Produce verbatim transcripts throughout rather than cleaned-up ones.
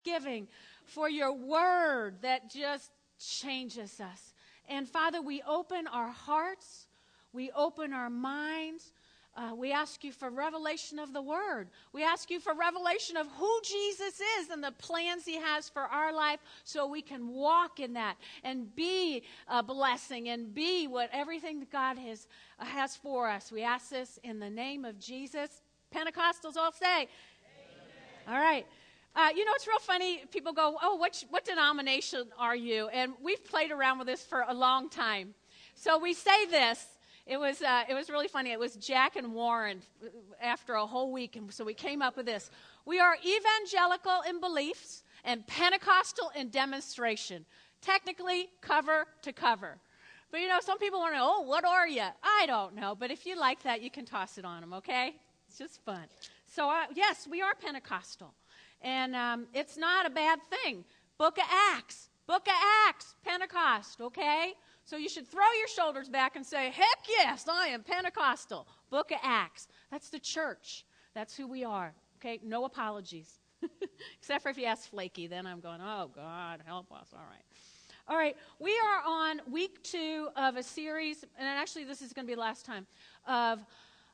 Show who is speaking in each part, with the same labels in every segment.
Speaker 1: Giving for your word that just changes us. And Father, we open our hearts, we open our minds. Uh, we ask you for revelation of the word. We ask you for revelation of who Jesus is and the plans he has for our life so we can walk in that and be a blessing and be what everything that God has, uh, has for us. We ask this in the name of Jesus. Pentecostals all say. Amen. All right. Uh, you know, it's real funny. People go, oh, what, what denomination are you? And we've played around with this for a long time. So we say this. It was uh, it was really funny. It was Jack and Warren after a whole week, and so we came up with this. We are evangelical in beliefs and Pentecostal in demonstration. Technically, cover to cover. But, you know, some people want to know, oh, what are you? I don't know. But if you like that, you can toss it on them, okay? It's just fun. So, uh, yes, we are Pentecostal. And um, it's not a bad thing. Book of Acts. Book of Acts. Pentecost, okay? So you should throw your shoulders back and say, heck yes, I am Pentecostal. Book of Acts. That's the church. That's who we are. Okay? No apologies. Except for if you ask flaky, then I'm going, oh, God, help us. All right. All right. We are on week two of a series, and actually this is going to be the last time, of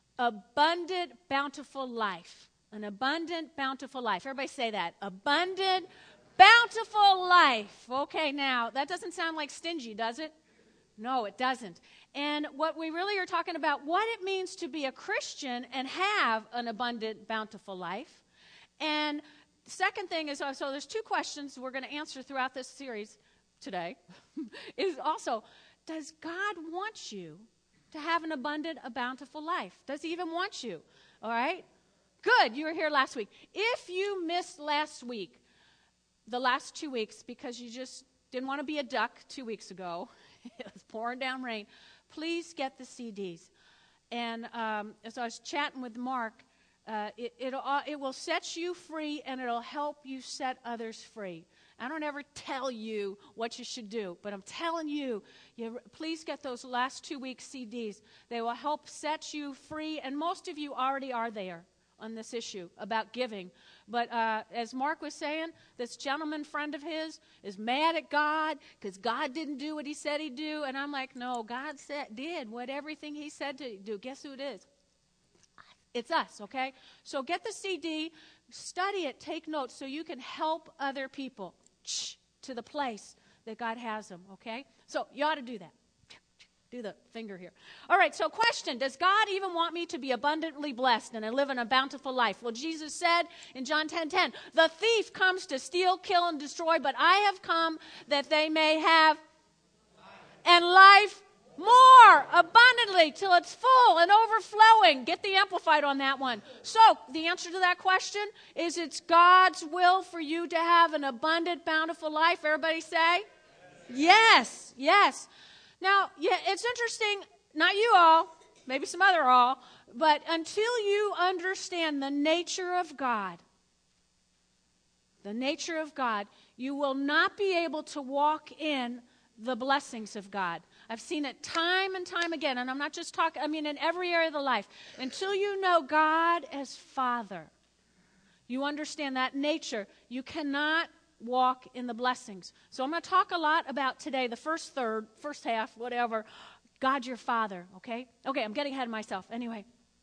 Speaker 1: abundant, bountiful life. An abundant, bountiful life. Everybody say that. Abundant, bountiful life. Okay, now, that doesn't sound like stingy, does it? No, it doesn't. And what we really are talking about, what it means to be a Christian and have an abundant, bountiful life. And the second thing is, so there's two questions we're going to answer throughout this series today, is also, does God want you to have an abundant, a bountiful life? Does he even want you? All right? Good, you were here last week. If you missed last week, the last two weeks, because you just didn't want to be a duck two weeks ago, it was pouring down rain, please get the C Ds. And um, as I was chatting with Mark, uh, it, it'll, uh, it will set you free and it'll help you set others free. I don't ever tell you what you should do, but I'm telling you, you please get those last two weeks C Ds. They will help set you free, and most of you already are there on this issue about giving. But uh, as Mark was saying, this gentleman friend of his is mad at God because God didn't do what he said he'd do. And I'm like, no, God said, did what everything he said to do. Guess who it is? It's us, okay? So get the C D, study it, take notes so you can help other people to the place that God has them, okay? So you ought to do that. Do the finger here. All right, so question, does God even want me to be abundantly blessed and live in a bountiful life? Well, Jesus said in John ten ten, the thief comes to steal, kill, and destroy, but I have come that they may have and life more abundantly till it's full and overflowing. Get the Amplified on that one. So the answer to that question is it's God's will for you to have an abundant, bountiful life. Everybody say? Yes, yes. Now, yeah, it's interesting, not you all, maybe some other all, but until you understand the nature of God, the nature of God, you will not be able to walk in the blessings of God. I've seen it time and time again, and I'm not just talking, I mean in every area of the life. Until you know God as Father, you understand that nature, you cannot walk in the blessings. So I'm going to talk a lot about today, the first third, first half, whatever, God your Father, okay? Okay, I'm getting ahead of myself. Anyway.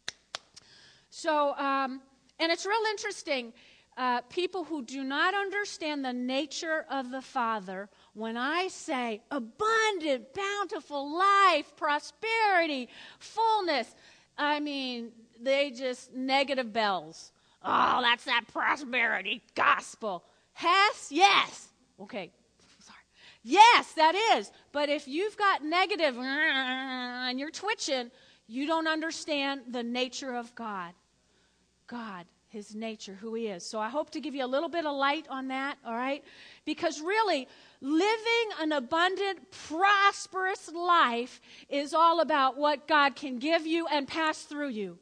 Speaker 1: So, um, and it's real interesting, uh, people who do not understand the nature of the Father, when I say abundant, bountiful life, prosperity, fullness, I mean, they just negative bells. Oh, that's that prosperity gospel. Has? Yes. Okay. Sorry. Yes, that is. But if you've got negative and you're twitching, you don't understand the nature of God. God, his nature, who he is. So I hope to give you a little bit of light on that, all right? Because really, living an abundant, prosperous life is all about what God can give you and pass through you.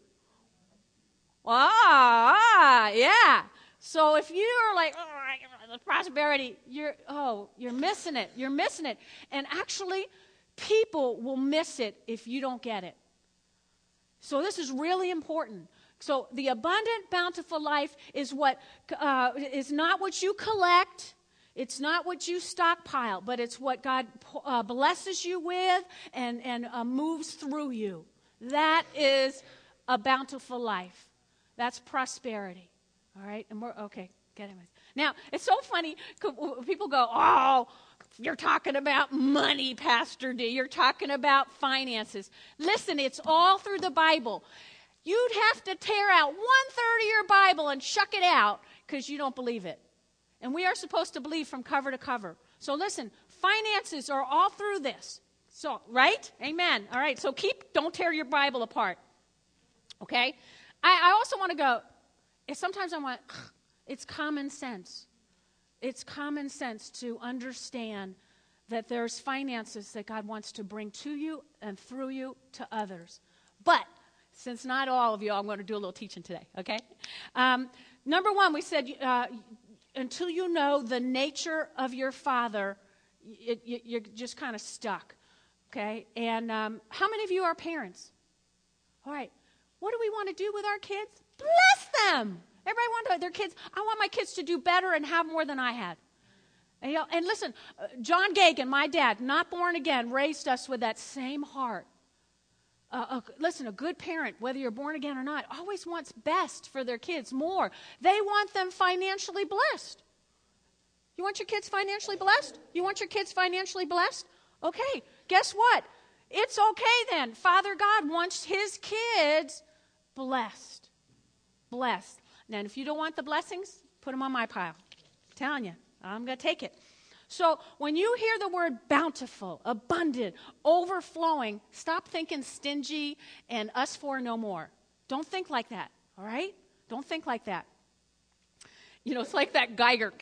Speaker 1: Ah, ah yeah. So if you're like, oh, the prosperity, you're, oh, you're missing it. You're missing it. And actually, people will miss it if you don't get it. So this is really important. So the abundant, bountiful life is what uh, is not what you collect. It's not what you stockpile, but it's what God uh, blesses you with and, and uh, moves through you. That is a bountiful life. That's prosperity. All right? And we're, okay, get it. Now, it's so funny. People go, oh, you're talking about money, Pastor D. You're talking about finances. Listen, it's all through the Bible. You'd have to tear out one-third of your Bible and shuck it out because you don't believe it. And we are supposed to believe from cover to cover. So listen, finances are all through this. So, right? Amen. All right, so keep, don't tear your Bible apart. Okay? I, I also want to go, sometimes I want, it's common sense. It's common sense to understand that there's finances that God wants to bring to you and through you to others. But since not all of you, I'm going to do a little teaching today, okay? Um, number one, we said, uh, until you know the nature of your Father, it, it, you're just kind of stuck, okay? And um, how many of you are parents? All right. What do we want to do with our kids? Bless them. Everybody wants their kids. I want my kids to do better and have more than I had. And, you know, and listen, uh, John Gagan, my dad, not born again, raised us with that same heart. Uh, uh, listen, a good parent, whether you're born again or not, always wants best for their kids, more. They want them financially blessed. You want your kids financially blessed? You want your kids financially blessed? Okay, guess what? It's okay then. Father God wants his kids blessed. Blessed. Now, if you don't want the blessings, put them on my pile. I'm telling you, I'm going to take it. So when you hear the word bountiful, abundant, overflowing, stop thinking stingy and us for no more. Don't think like that, all right? Don't think like that. You know, it's like that Geiger.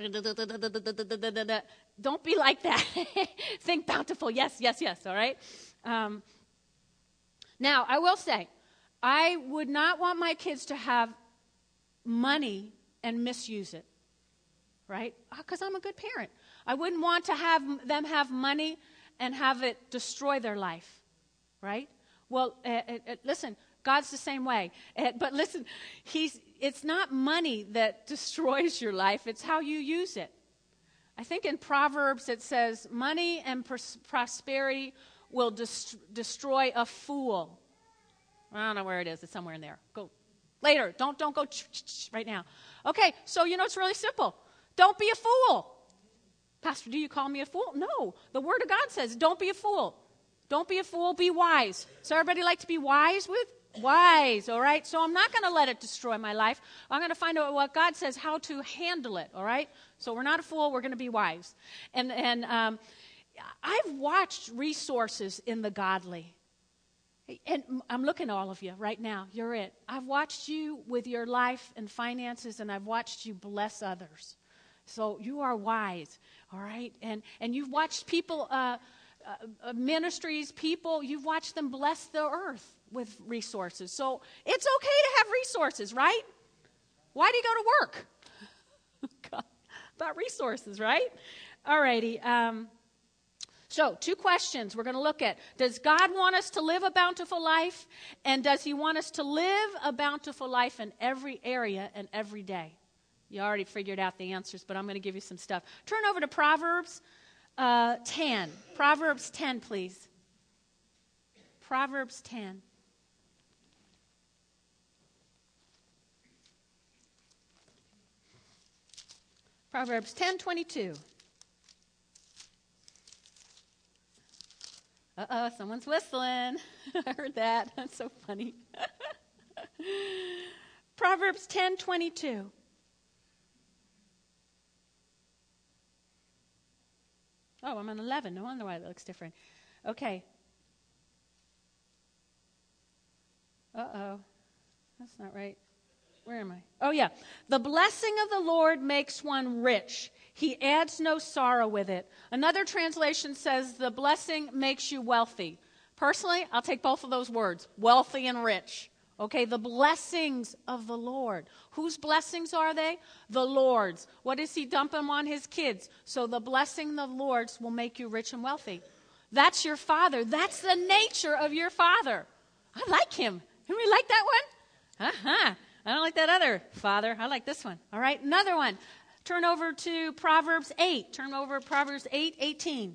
Speaker 1: Don't be like that. Think bountiful. Yes, yes, yes, all right? Um, now, I will say, I would not want my kids to have money and misuse it, right? Because I'm a good parent. I wouldn't want to have them have money and have it destroy their life, right? Well, uh, uh, listen, God's the same way. Uh, but listen, he's, it's not money that destroys your life. It's how you use it. I think in Proverbs it says, money and pros- prosperity will dest- destroy a fool. I don't know where it is. It's somewhere in there. Go later. Don't, don't go right now. Okay, so you know it's really simple. Don't be a fool. Pastor, do you call me a fool? No. The Word of God says, don't be a fool. Don't be a fool, be wise. So everybody like to be wise with? Wise, all right? So I'm not going to let it destroy my life. I'm going to find out what God says, how to handle it, all right? So we're not a fool, we're going to be wise. And, and um, I've watched resources in the godly. And I'm looking at all of you right now. You're it. I've watched you with your life and finances, and I've watched you bless others. So you are wise, all right? And and you've watched people, uh, uh, ministries, people, you've watched them bless the earth with resources. So it's okay to have resources, right? Why do you go to work? About resources, right? All righty. Um, so two questions we're going to look at. Does God want us to live a bountiful life? And does he want us to live a bountiful life in every area and every day? You already figured out the answers, but I'm going to give you some stuff. Turn over to Proverbs uh, ten. Proverbs ten, please. Proverbs ten. Proverbs ten twenty-two. Uh-oh, someone's whistling. I heard that. That's so funny. Proverbs ten twenty-two. Oh, I'm on eleven. No wonder why it looks different. Okay. Uh-oh. That's not right. Where am I? Oh, yeah. The blessing of the Lord makes one rich. He adds no sorrow with it. Another translation says the blessing makes you wealthy. Personally, I'll take both of those words, wealthy and rich. Okay, the blessings of the Lord. Whose blessings are they? The Lord's. What does he dump them on his kids? So the blessing of the Lord's will make you rich and wealthy. That's your Father. That's the nature of your Father. I like him. Anybody like that one? Uh-huh. I don't like that other father. I like this one. All right, another one. Turn over to Proverbs eight. Turn over to Proverbs eight, eighteen.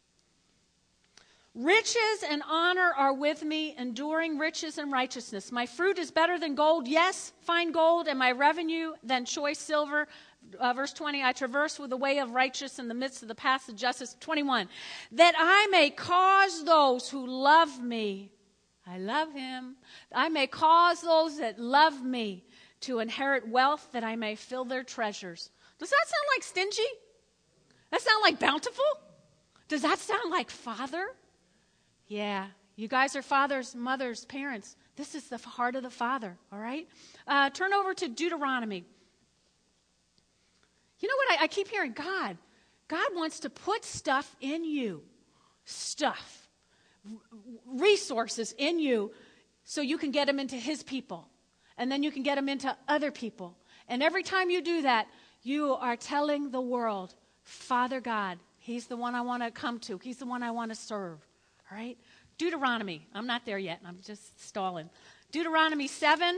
Speaker 1: Riches and honor are with me, enduring riches and righteousness. My fruit is better than gold, yes, fine gold, and my revenue than choice silver. Uh, verse twenty, I traverse with the way of righteousness in the midst of the paths of justice. twenty-one, that I may cause those who love me, I love him, I may cause those that love me to inherit wealth, that I may fill their treasures. Does that sound like stingy? That sound like bountiful? Does that sound like Father? Yeah, you guys are fathers, mothers, parents. This is the heart of the Father, all right? Uh, turn over to Deuteronomy. You know what? I, I keep hearing God. God wants to put stuff in you, stuff, r- resources in you, so you can get them into his people. And then you can get them into other people. And every time you do that, you are telling the world, Father God, he's the one I want to come to. He's the one I want to serve. All right? Deuteronomy. I'm not there yet. I'm just stalling. Deuteronomy seven.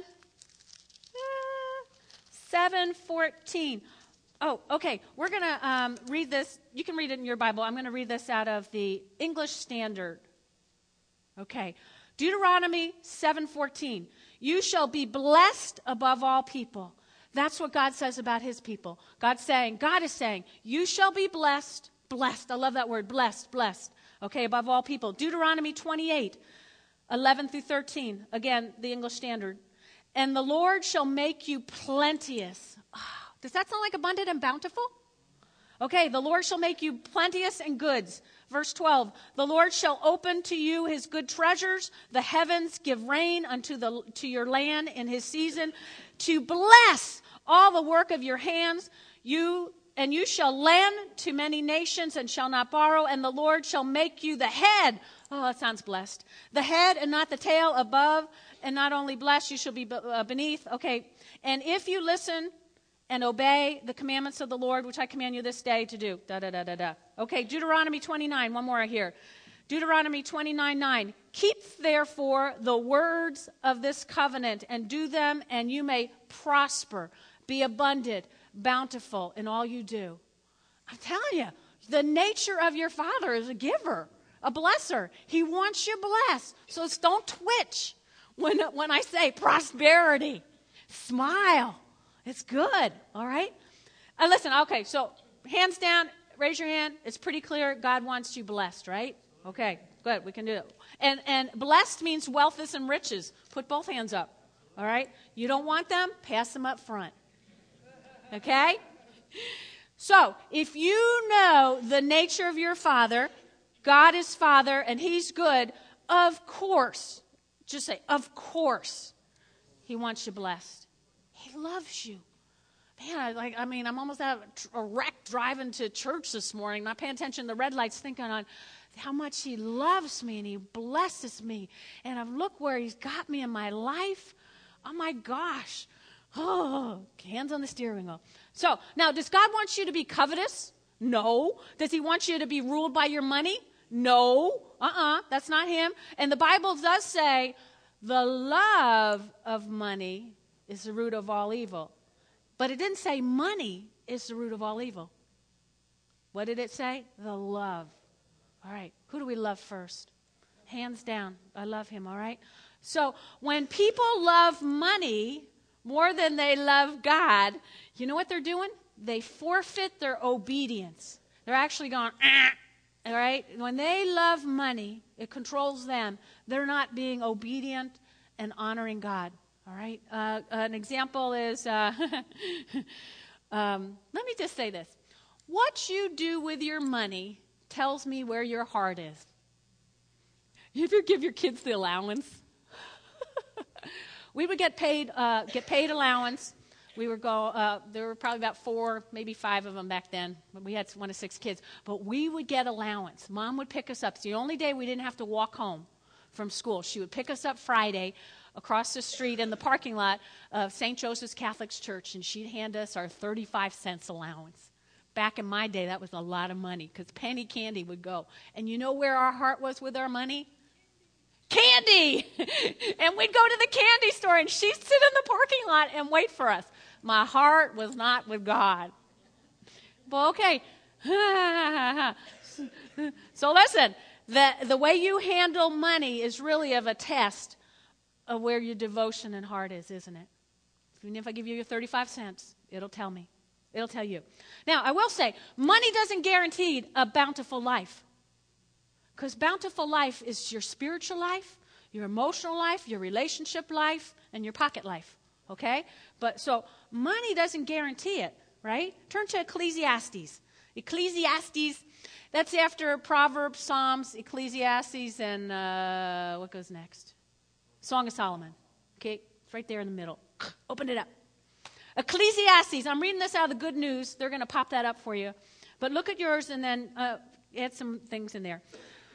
Speaker 1: Uh, seven fourteen. Oh, okay. We're going to um, read this. You can read it in your Bible. I'm going to read this out of the English Standard. Okay. Deuteronomy seven fourteen. You shall be blessed above all people. That's what God says about his people. God's saying, God is saying, you shall be blessed, blessed. I love that word, blessed, blessed. Okay, above all people. Deuteronomy twenty-eight, eleven through thirteen. Again, the English Standard. And the Lord shall make you plenteous. Oh, does that sound like abundant and bountiful? Okay, the Lord shall make you plenteous in goods. Verse twelve, the Lord shall open to you his good treasures. The heavens give rain unto the to your land in his season, to bless all the work of your hands. You and you shall lend to many nations and shall not borrow, and the Lord shall make you the head. Oh, that sounds blessed. The head and not the tail, above and not only blessed, you shall be beneath. Okay, and if you listen and obey the commandments of the Lord, which I command you this day to do. Da, da, da, da, da. Okay, Deuteronomy twenty-nine, one more here. Deuteronomy twenty-nine, nine. Keep therefore the words of this covenant and do them, and you may prosper, be abundant, bountiful in all you do. I'm telling you, the nature of your Father is a giver, a blesser. He wants you blessed. So don't twitch when, when I say prosperity. Smile. It's good, all right? Uh, listen, okay, so hands down, raise your hand. It's pretty clear God wants you blessed, right? Okay, good, we can do it. And, and blessed means wealth and riches. Put both hands up, all right? You don't want them? Pass them up front, okay? So if you know the nature of your Father, God is Father, and he's good, of course, just say, of course, he wants you blessed. He loves you. Man, I, like, I mean, I'm almost out of a wreck driving to church this morning, not paying attention to the red lights, thinking on how much he loves me and he blesses me. And I've looked where he's got me in my life. Oh, my gosh. Oh, hands on the steering wheel. So, now, does God want you to be covetous? No. Does he want you to be ruled by your money? No. Uh-uh. That's not him. And the Bible does say the love of money is the root of all evil. But it didn't say money is the root of all evil. What did it say? The love. All right. Who do we love first? Hands down. I love him, all right? So when people love money more than they love God, you know what they're doing? They forfeit their obedience. They're actually going, ah, all right? When they love money, it controls them. They're not being obedient and honoring God. All right. Uh, an example is, uh, um, let me just say this. What you do with your money tells me where your heart is. You ever give your kids the allowance? We would get paid, uh, get paid allowance. We would go, uh, there were probably about four, maybe five of them back then. We had one of six kids. But we would get allowance. Mom would pick us up. It's the only day we didn't have to walk home from school. She would pick us up Friday across the street in the parking lot of Saint Joseph's Catholic Church, and she'd hand us our thirty-five cents allowance. Back in my day, that was a lot of money because penny candy would go. And you know where our heart was with our money? candy. And we'd go to the candy store, and she'd sit in the parking lot and wait for us. My heart was not with God. But okay. So listen, the, the way you handle money is really of a test of where your devotion and heart is, isn't it? Even if I give you your thirty-five cents, it'll tell me. It'll tell you. Now, I will say, money doesn't guarantee a bountiful life. Because bountiful life is your spiritual life, your emotional life, your relationship life, and your pocket life. Okay? But so, money doesn't guarantee it, right? Turn to Ecclesiastes. Ecclesiastes, that's after Proverbs, Psalms, Ecclesiastes, and uh, what goes next? Song of Solomon. Okay? It's right there in the middle. Open it up. Ecclesiastes. I'm reading this out of the Good News. They're going to pop that up for you. But look at yours and then uh, add some things in there.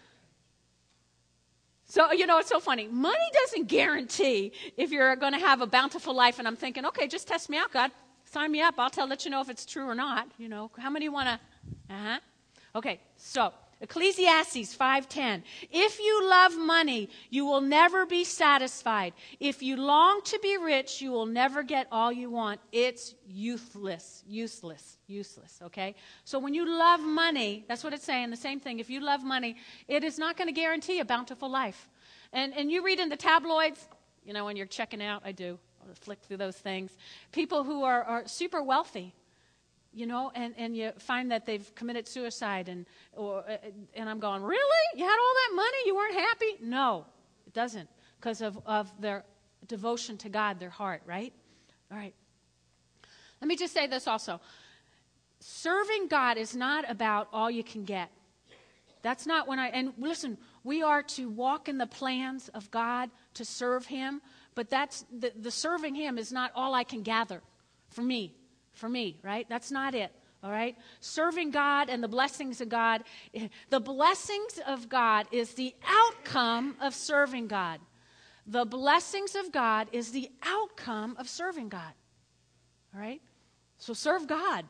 Speaker 1: So, you know, it's so funny. Money doesn't guarantee if you're going to have a bountiful life. And I'm thinking, okay, just test me out, God. Sign me up. I'll tell, let you know if it's true or not. You know, how many want to? Uh-huh. Okay, so Ecclesiastes five ten. If you love money, you will never be satisfied. If you long to be rich, you will never get all you want. It's useless, useless, useless, okay? So when you love money, that's what it's saying, the same thing. If you love money, it is not going to guarantee a bountiful life. And and you read in the tabloids, you know, when you're checking out, I do, I'll flick through those things. People who are, are super wealthy. You know, and, and you find that they've committed suicide, and or and I'm going, really? You had all that money? You weren't happy? No, it doesn't, because of, of their devotion to God, their heart, right? All right. Let me just say this also. Serving God is not about all you can get. That's not when I, and listen, we are to walk in the plans of God to serve Him, but that's, the, the serving Him is not all I can gather for me. For me, right? That's not it, all right? Serving God and the blessings of God, the blessings of God is the outcome of serving God. The blessings of God is the outcome of serving God, all right? So serve God.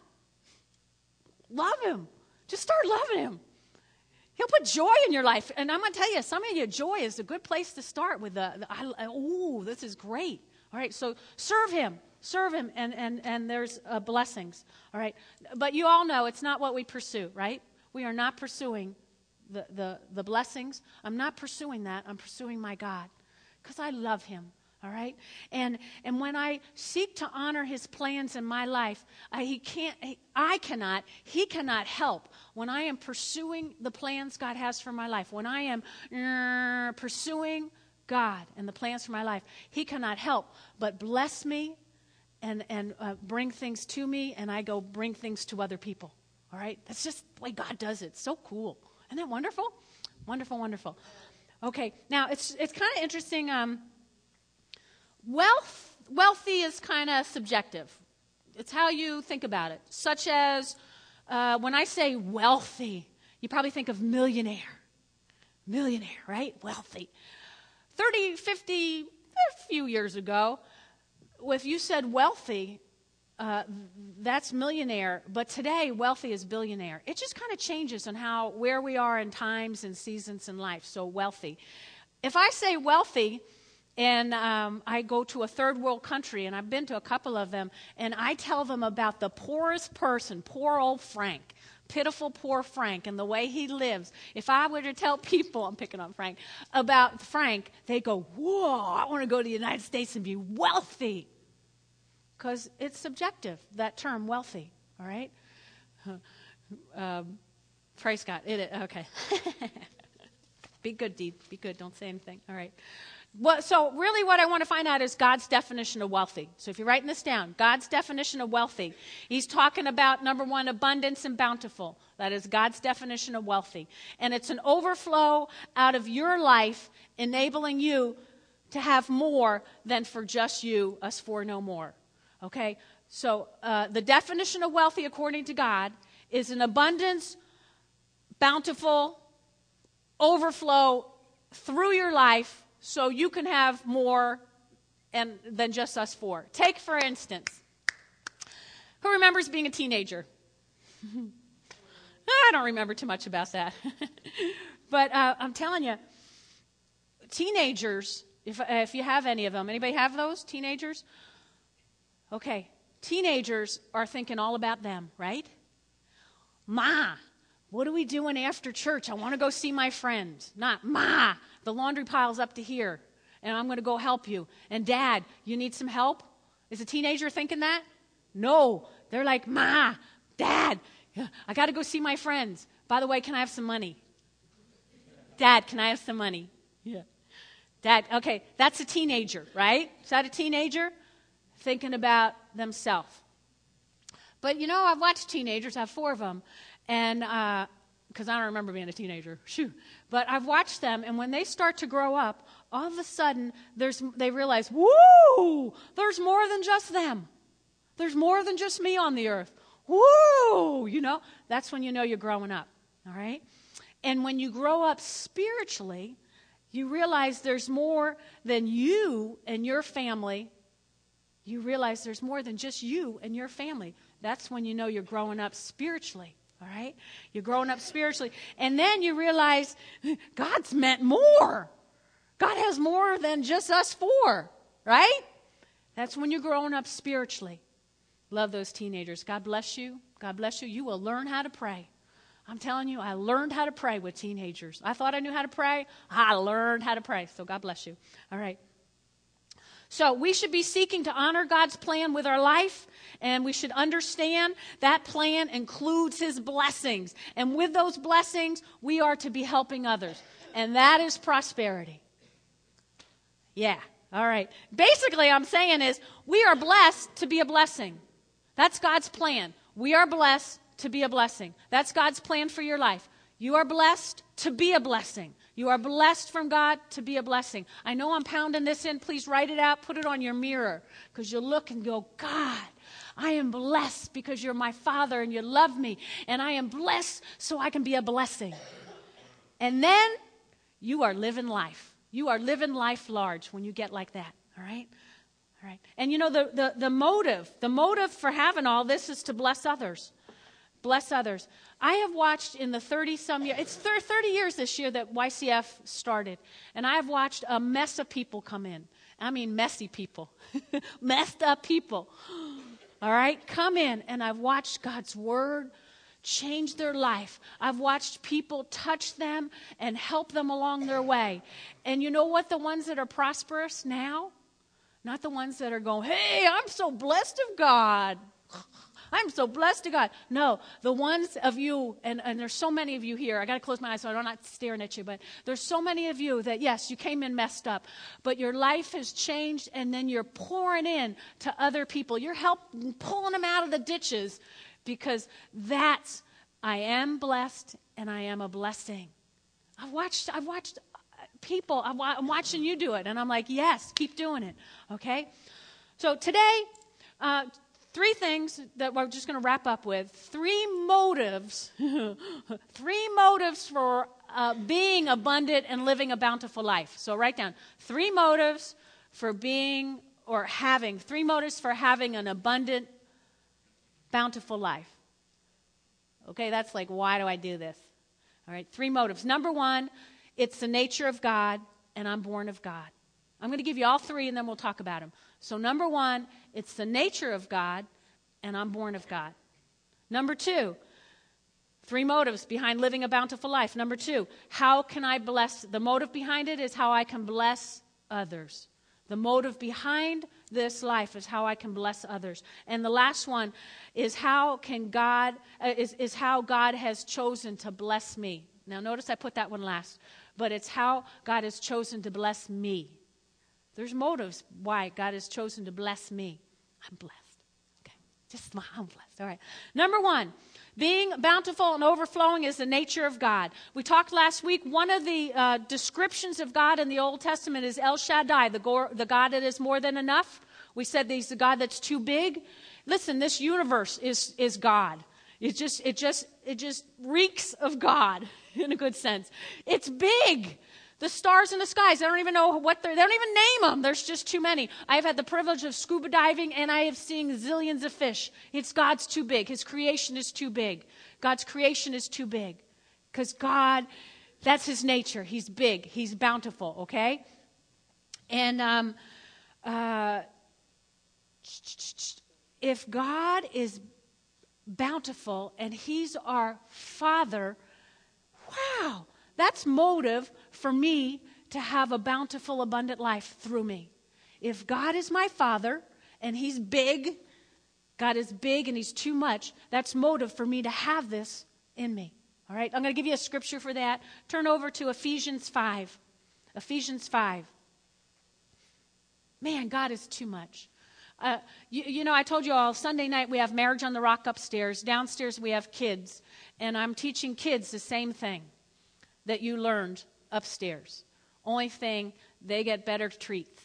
Speaker 1: Love Him. Just start loving Him. He'll put joy in your life. And I'm going to tell you, some of you, joy is a good place to start with. The, the I, ooh, this is great. All right, so serve Him. Serve Him, and, and, and there's uh, blessings, all right? But you all know it's not what we pursue, right? We are not pursuing the, the, the blessings. I'm not pursuing that. I'm pursuing my God because I love Him, all right? And and when I seek to honor His plans in my life, I, he can't, he, I cannot, He cannot help when I am pursuing the plans God has for my life, when I am uh, pursuing God and the plans for my life, He cannot help but bless me and and uh, bring things to me, and I go bring things to other people, all right? That's just the way God does it. It's so cool. Isn't that wonderful? Wonderful, wonderful. Okay, now it's it's kind of interesting. Um, wealth, wealthy is kind of subjective. It's how you think about it. Such as uh, when I say wealthy, you probably think of millionaire. Millionaire, right? Wealthy. thirty, fifty, a few years ago, if you said wealthy, uh, that's millionaire. But today, wealthy is billionaire. It just kind of changes on how, where we are in times and seasons in life. So wealthy. If I say wealthy, and um, I go to a third world country, and I've been to a couple of them, and I tell them about the poorest person, poor old Frank, pitiful poor Frank, and the way he lives. If I were to tell people, I'm picking on Frank, about Frank, they go, whoa, I want to go to the United States and be wealthy. Because it's subjective, that term, wealthy, all right? Um, praise God. It, okay. Be good, Dee. Be good. Don't say anything. All right. Well, so really what I want to find out is God's definition of wealthy. So if you're writing this down, God's definition of wealthy. He's talking about, number one, abundance and bountiful. That is God's definition of wealthy. And it's an overflow out of your life, enabling you to have more than for just you, us for no more. Okay? So uh, the definition of wealthy according to God is an abundance, bountiful, overflow through your life, so you can have more and than just us four. Take, for instance, who remembers being a teenager? I don't remember too much about that. But uh, I'm telling you, teenagers, if, uh, if you have any of them, anybody have those, teenagers? Okay, teenagers are thinking all about them, right? Ma, what are we doing after church? I want to go see my friends. Not, Ma, the laundry pile's up to here, and I'm going to go help you. And Dad, you need some help? Is a teenager thinking that? No, they're like, Ma, Dad, I got to go see my friends. By the way, can I have some money? Dad, can I have some money? Yeah. Dad, okay, that's a teenager, right? Is that a teenager? Thinking about themselves. But, you know, I've watched teenagers, I have four of them, and because uh, I don't remember being a teenager. Shoo. But I've watched them, and when they start to grow up, all of a sudden, there's, they realize, woo, there's more than just them. There's more than just me on the earth. Woo, you know, that's when you know you're growing up, all right? And when you grow up spiritually, you realize there's more than you and your family. You realize there's more than just you and your family. That's when you know you're growing up spiritually, all right? You're growing up spiritually. And then you realize God's meant more. God has more than just us four, right? That's when you're growing up spiritually. Love those teenagers. God bless you. God bless you. You will learn how to pray. I'm telling you, I learned how to pray with teenagers. I thought I knew how to pray. I learned how to pray. So God bless you. All right. So we should be seeking to honor God's plan with our life, and we should understand that plan includes His blessings. And with those blessings, we are to be helping others. And that is prosperity. Yeah. All right. Basically, I'm saying is we are blessed to be a blessing. That's God's plan. We are blessed to be a blessing. That's God's plan for your life. You are blessed to be a blessing. You are blessed from God to be a blessing. I know I'm pounding this in. Please write it out. Put it on your mirror, because you'll look and go, God, I am blessed because you're my Father and you love me. And I am blessed so I can be a blessing. And then you are living life. You are living life large when you get like that. All right? All right. And you know, the, the, the motive, the motive for having all this is to bless others. Bless others. I have watched in the thirty-some years, it's thirty years this year that Y C F started, and I have watched a mess of people come in. I mean messy people. Messed up people. All right? Come in, and I've watched God's Word change their life. I've watched people touch them and help them along their way. And you know what? The ones that are prosperous now, not the ones that are going, hey, I'm so blessed of God. I'm so blessed to God. No, the ones of you, and, and there's so many of you here. I got to close my eyes so I'm not staring at you, but there's so many of you that, yes, you came in messed up, but your life has changed, and then you're pouring in to other people. You're helping, pulling them out of the ditches, because that's, I am blessed, and I am a blessing. I've watched, I've watched people, I'm watching you do it, and I'm like, yes, keep doing it, okay? So today, uh, three things that we're just going to wrap up with. Three motives, three motives for uh, being abundant and living a bountiful life. So write down three motives for being or having, three motives for having an abundant, bountiful life. Okay, that's like, why do I do this? All right, three motives. Number one, it's the nature of God, and I'm born of God. I'm going to give you all three, and then we'll talk about them. So number one, it's the nature of God, and I'm born of God. Number two, three motives behind living a bountiful life. Number two, how can I bless? The motive behind it is how I can bless others. The motive behind this life is how I can bless others. And the last one is how can God uh, is, is how God has chosen to bless me. Now notice I put that one last, but it's how God has chosen to bless me. There's motives why God has chosen to bless me. I'm blessed. Okay, just I'm blessed. All right. Number one, being bountiful and overflowing is the nature of God. We talked last week, one of the uh, descriptions of God in the Old Testament is El Shaddai, the, go- the God that is more than enough. We said that He's the God that's too big. Listen, this universe is, is God. It just, it just, it just reeks of God in a good sense. It's big. The stars in the skies, I don't even know what they're, they don't even name them. There's just too many. I've had the privilege of scuba diving, and I have seen zillions of fish. It's God's too big. His creation is too big. God's creation is too big. Because God That's his nature. He's big. He's bountiful, okay? And um, uh, if God is bountiful and he's our Father, wow, that's motive for me to have a bountiful, abundant life through me. If God is my Father and he's big, God is big and he's too much, that's motive for me to have this in me. All right, I'm going to give you a scripture for that. Turn over to Ephesians five. Ephesians five. Man, God is too much. Uh, you, you know, I told you all, Sunday night we have Marriage on the Rock upstairs. Downstairs we have kids. And I'm teaching kids the same thing that you learned upstairs. Only thing, they get better treats.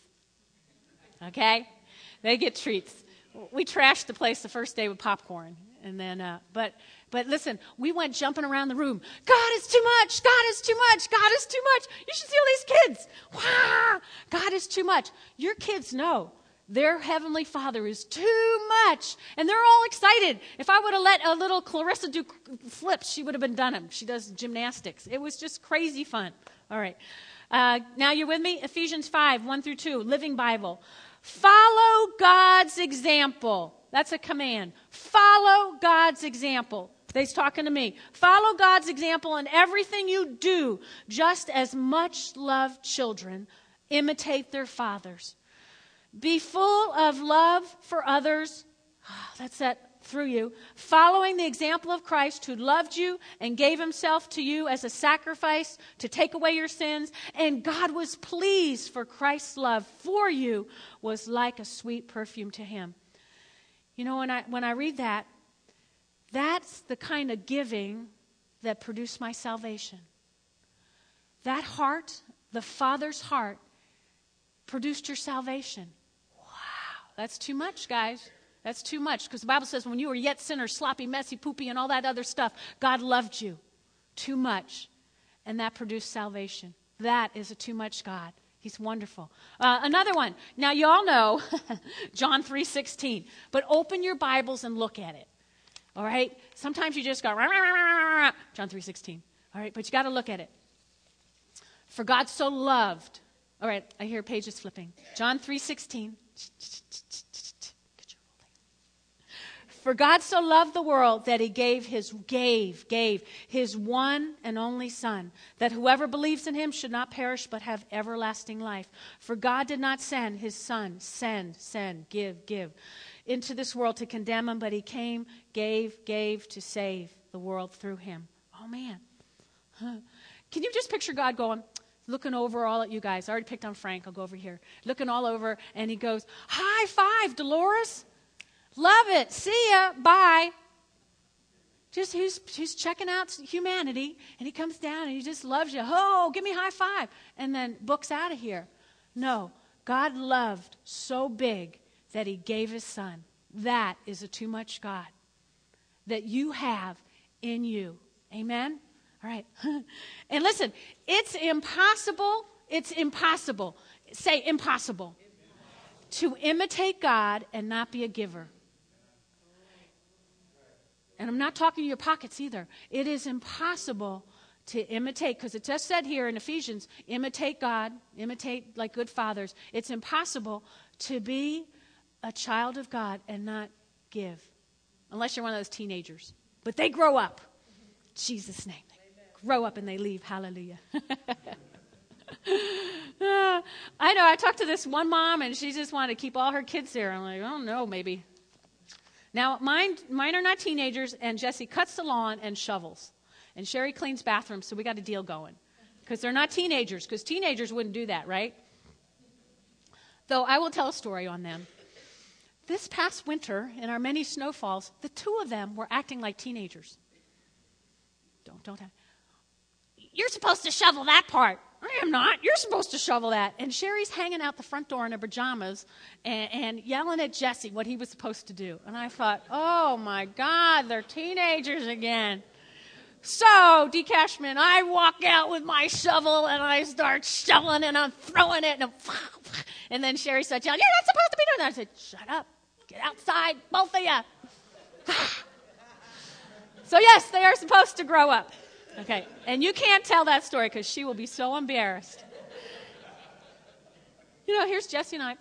Speaker 1: Okay? They get treats. We trashed the place the first day with popcorn. And then, uh, but, but listen, we went jumping around the room. God is too much. God is too much. God is too much. You should see all these kids. Wow. God is too much. Your kids know their Heavenly Father is too much. And they're all excited. If I would have let a little Clarissa do flips, she would have been done them. She does gymnastics. It was just crazy fun. All right. Uh, now you're with me? Ephesians five, one through two, Living Bible. Follow God's example. That's a command. Follow God's example. He's talking to me. Follow God's example in everything you do. Just as much love children, imitate their fathers. Be full of love for others. That's that through you. Following the example of Christ, who loved you and gave himself to you as a sacrifice to take away your sins. And God was pleased, for Christ's love for you was like a sweet perfume to him. You know, when I when I read that, that's the kind of giving that produced my salvation. That heart, the Father's heart, produced your salvation. Wow, that's too much, guys. That's too much, because the Bible says when you were yet sinners, sloppy, messy, poopy, and all that other stuff, God loved you too much, and that produced salvation. That is a too much God. He's wonderful. Uh, another one. Now, you all know John three sixteen, but open your Bibles and look at it. All right? Sometimes you just go, rah, rah, rah, rah, rah, John three sixteen. All right, but you got to look at it. For God so loved. All right, I hear pages flipping. John three sixteen. For God so loved the world that he gave his, gave, gave his one and only Son, that whoever believes in him should not perish but have everlasting life. For God did not send his Son, send, send, give, give, into this world to condemn him, but he came, gave, gave to save the world through him. Oh, man. Huh. Can you just picture God going, looking over all at you guys? I already picked on Frank. I'll go over here. Looking all over, and he goes, high five, Dolores. Love it. See ya. Bye. Just he's, he's checking out humanity, and he comes down, and he just loves you. Oh, give me a high five. And then books out of here. No. God loved so big that he gave his Son. That is a too much God that you have in you. Amen? All right. And listen, it's impossible. It's impossible. Say impossible. To imitate God and not be a giver. And I'm not talking to your pockets either. It is impossible to imitate, because it just said here in Ephesians, imitate God, imitate like good fathers. It's impossible to be a child of God and not give, unless you're one of those teenagers. But they grow up. In Jesus' name. They grow up and they leave. Hallelujah. uh, I know. I talked to this one mom, and she just wanted to keep all her kids there. I'm like, oh, no, maybe. Now, mine, mine are not teenagers, and Jesse cuts the lawn and shovels. And Sherry cleans bathrooms, so we got a deal going. Because they're not teenagers, because teenagers wouldn't do that, right? Though I will tell a story on them. This past winter, in our many snowfalls, the two of them were acting like teenagers. Don't, don't have. You're supposed to shovel that part. I am not. You're supposed to shovel that. And Sherry's hanging out the front door in her pajamas and, and yelling at Jesse what he was supposed to do. And I thought, oh, my God, they're teenagers again. So, D. Cashman, I walk out with my shovel and I start shoveling and I'm throwing it. And, I'm, and then Sherry starts yelling, you're not supposed to be doing that. I said, shut up. Get outside, both of you. So, yes, they are supposed to grow up. Okay, and you can't tell that story because she will be so embarrassed. You know, here's Jesse and I.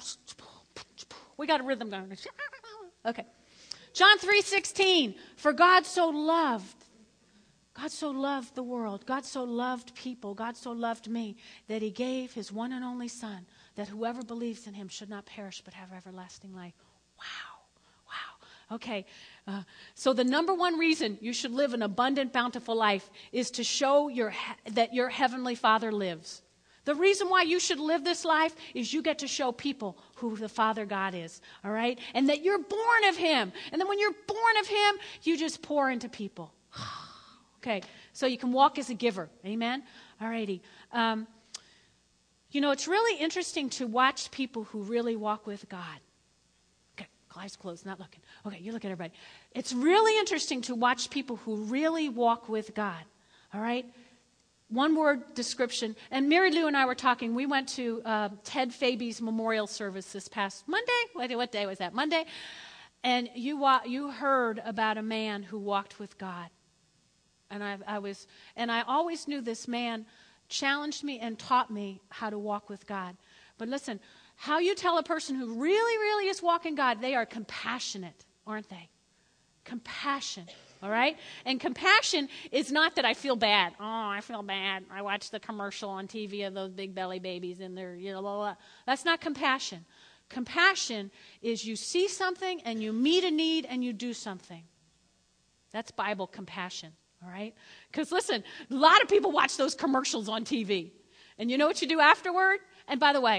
Speaker 1: We got a rhythm going. Okay. John three sixteen. For God so loved, God so loved the world, God so loved people, God so loved me, that he gave his one and only Son, that whoever believes in him should not perish but have everlasting life. Wow. Wow. Okay. Uh, so the number one reason you should live an abundant, bountiful life is to show your he- that your heavenly Father lives. The reason why you should live this life is you get to show people who the Father God is, all right? And that you're born of him. And then when you're born of him, you just pour into people. Okay, so you can walk as a giver. Amen? All righty. Um, you know, it's really interesting to watch people who really walk with God. Okay, eyes closed, not looking. Okay, you look at everybody. It's really interesting to watch people who really walk with God, all right? One word description. And Mary Lou and I were talking. We went to uh, Ted Faby's memorial service this past Monday. What, what day was that? Monday. And you wa- you heard about a man who walked with God. And I, I was, and I always knew this man challenged me and taught me how to walk with God. But listen, how you tell a person who really, really is walking God, they are compassionate, aren't they? Compassion. All right? And compassion is not that I feel bad. Oh, I feel bad. I watched the commercial on T V of those big belly babies and they're, you know, blah, blah, blah. That's not compassion. Compassion is you see something and you meet a need and you do something. That's Bible compassion. All right? Because listen, a lot of people watch those commercials on T V. And you know what you do afterward? And by the way,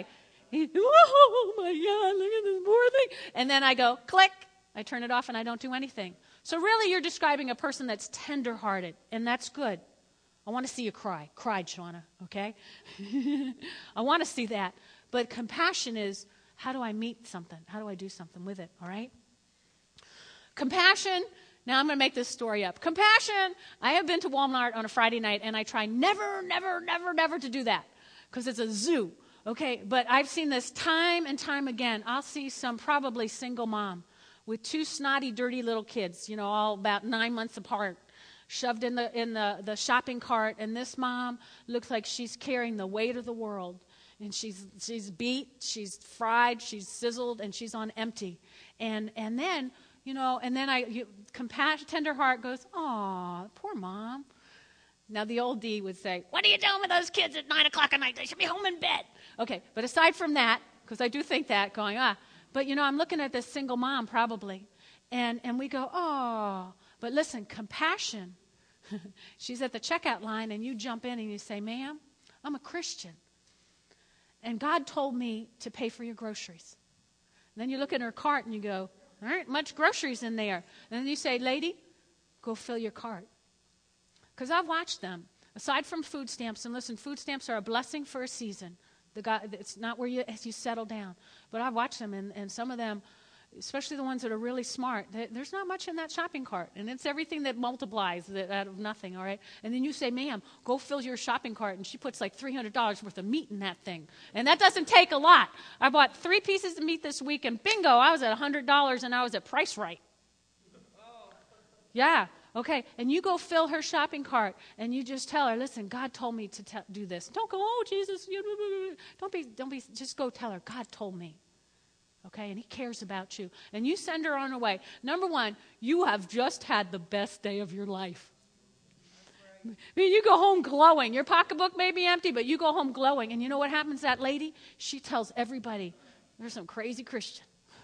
Speaker 1: oh my God, look at this poor thing. And then I go, click. I turn it off and I don't do anything. So really, you're describing a person that's tender-hearted, and that's good. I want to see you cry. Cry, Shauna, okay? I want to see that. But compassion is, how do I meet something? How do I do something with it, all right? Compassion, now I'm going to make this story up. Compassion, I have been to Walmart on a Friday night, and I try never, never, never, never to do that because it's a zoo, okay? But I've seen this time and time again. I'll see some probably single mom with two snotty, dirty little kids, you know, all about nine months apart, shoved in the in the, the shopping cart. And this mom looks like she's carrying the weight of the world. And she's she's beat, she's fried, she's sizzled, and she's on empty. And and then, you know, and then I, you, compassion, tender heart goes, aw, poor mom. Now the old D would say, what are you doing with those kids at nine o'clock at night? They should be home in bed. Okay, but aside from that, because I do think that, going, ah, but, you know, I'm looking at this single mom probably, and, and we go, oh. But listen, compassion. She's at the checkout line, and you jump in and you say, ma'am, I'm a Christian. And God told me to pay for your groceries. And then you look at her cart and you go, there aren't much groceries in there. And then you say, lady, go fill your cart. Because I've watched them. Aside from food stamps, and listen, food stamps are a blessing for a season. The guy, it's not where you as you settle down. But I've watched them, and, and some of them, especially the ones that are really smart, they, there's not much in that shopping cart. And it's everything that multiplies that, out of nothing, all right? And then you say, ma'am, go fill your shopping cart. And she puts like three hundred dollars worth of meat in that thing. And that doesn't take a lot. I bought three pieces of meat this week, and bingo, I was at one hundred dollars, and I was at Price Right. Yeah. Okay, and you go fill her shopping cart, and you just tell her, listen, God told me to te- do this. Don't go, oh, Jesus. Don't be, don't be, just go tell her, God told me. Okay, and he cares about you. And you send her on her way. Number one, you have just had the best day of your life. I mean, you go home glowing. Your pocketbook may be empty, but you go home glowing. And you know what happens to that lady? She tells everybody, there's some crazy Christian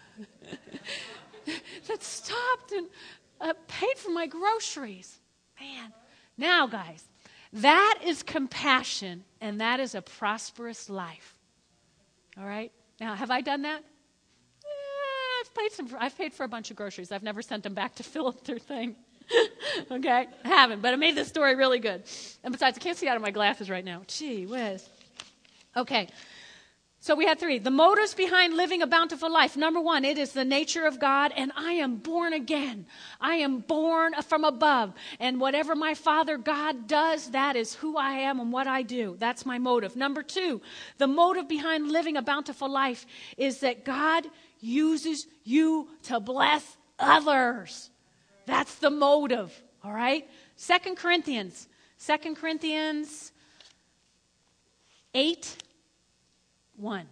Speaker 1: that stopped and Uh, paid for my groceries. Man. Now, guys, that is compassion, and that is a prosperous life. All right? Now, have I done that? Yeah, I've paid some. I've paid for a bunch of groceries. I've never sent them back to fill up their thing. Okay? I haven't, but it made this story really good. And besides, I can't see out of my glasses right now. Gee whiz. Okay. So we had three. The motives behind living a bountiful life. Number one, it is the nature of God, and I am born again. I am born from above. And whatever my Father God does, that is who I am and what I do. That's my motive. Number two, the motive behind living a bountiful life is that God uses you to bless others. That's the motive, all right? Second Corinthians Second Corinthians eight, one.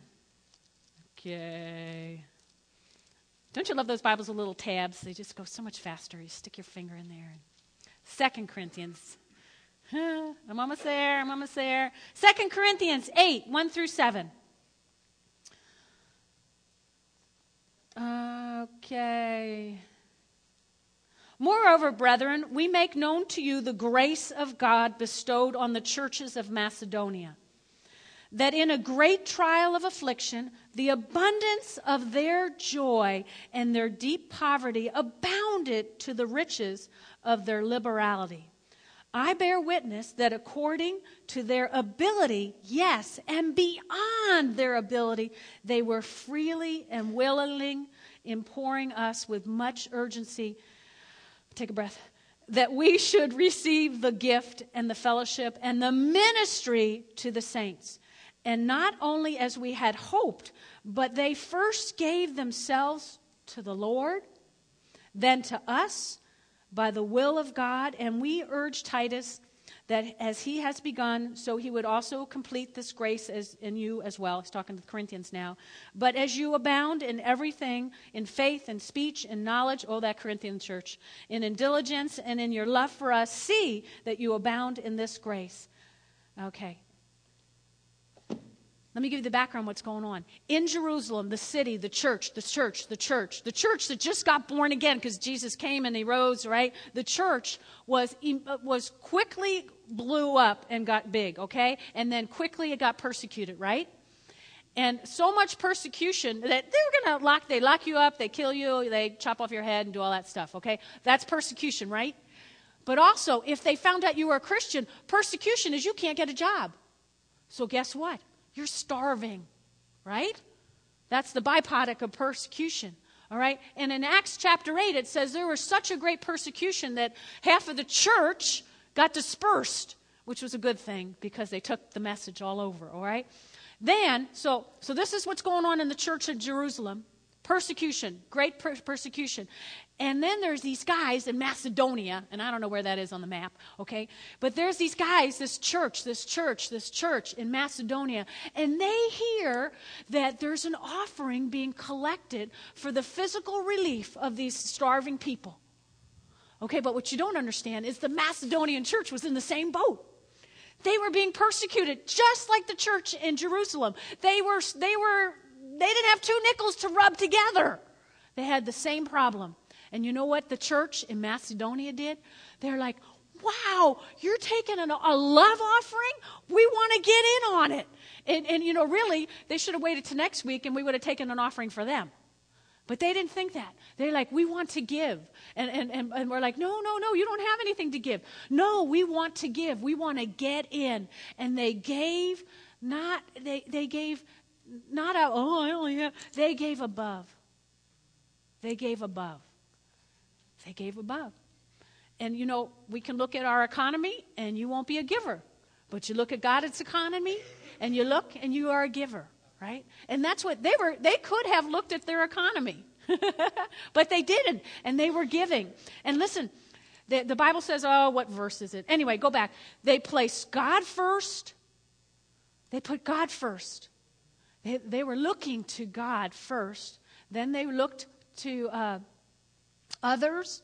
Speaker 1: Okay. Don't you love those Bibles with little tabs? They just go so much faster. You stick your finger in there. Second Corinthians. I'm almost there. I'm almost there. Second Corinthians eight, one through seven. Okay. Moreover, brethren, we make known to you the grace of God bestowed on the churches of Macedonia, that in a great trial of affliction, the abundance of their joy and their deep poverty abounded to the riches of their liberality. I bear witness that according to their ability, yes, and beyond their ability, they were freely and willingly imploring us with much urgency, take a breath, that we should receive the gift and the fellowship and the ministry to the saints. And not only as we had hoped, but they first gave themselves to the Lord, then to us, by the will of God, and we urge Titus that as he has begun, so he would also complete this grace as in you as well. He's talking to the Corinthians now. But as you abound in everything, in faith and speech and knowledge, oh, that Corinthian church, and in diligence and in your love for us, see that you abound in this grace. Okay. Let me give you the background what's going on. In Jerusalem, the city, the church, the church, the church, the church that just got born again because Jesus came and he rose, right? The church was was quickly blew up and got big, okay? And then quickly it got persecuted, right? And so much persecution that they were going to lock, they lock you up, they kill you, they chop off your head and do all that stuff, okay? That's persecution, right? But also, if they found out you were a Christian, persecution is you can't get a job. So guess what? You're starving, right? That's the byproduct of persecution, all right? And in Acts chapter eight, it says there was such a great persecution that half of the church got dispersed, which was a good thing because they took the message all over, all right? Then, so so this is what's going on in the church of Jerusalem. Persecution, great per- persecution. And then there's these guys in Macedonia, and I don't know where that is on the map, okay? But there's these guys, this church, this church, this church in Macedonia, and they hear that there's an offering being collected for the physical relief of these starving people. Okay, but what you don't understand is the Macedonian church was in the same boat. They were being persecuted just like the church in Jerusalem. They were, they were, they didn't have two nickels to rub together. They had the same problem. And you know what the church in Macedonia did? They're like, wow, you're taking an, a love offering? We want to get in on it. And, and, you know, really, they should have waited till next week and we would have taken an offering for them. But they didn't think that. They're like, we want to give. And, and, and, and we're like, no, no, no, you don't have anything to give. No, we want to give. We want to get in. And they gave not, they, they gave not a, oh, I only have, they gave above. They gave above. They gave above. And, you know, we can look at our economy and you won't be a giver. But you look at God's economy and you look and you are a giver, right? And that's what they were. They could have looked at their economy, but they didn't. And they were giving. And listen, the, the Bible says, oh, what verse is it? Anyway, go back. They placed God first. They put God first. They, they were looking to God first. Then they looked to uh, others,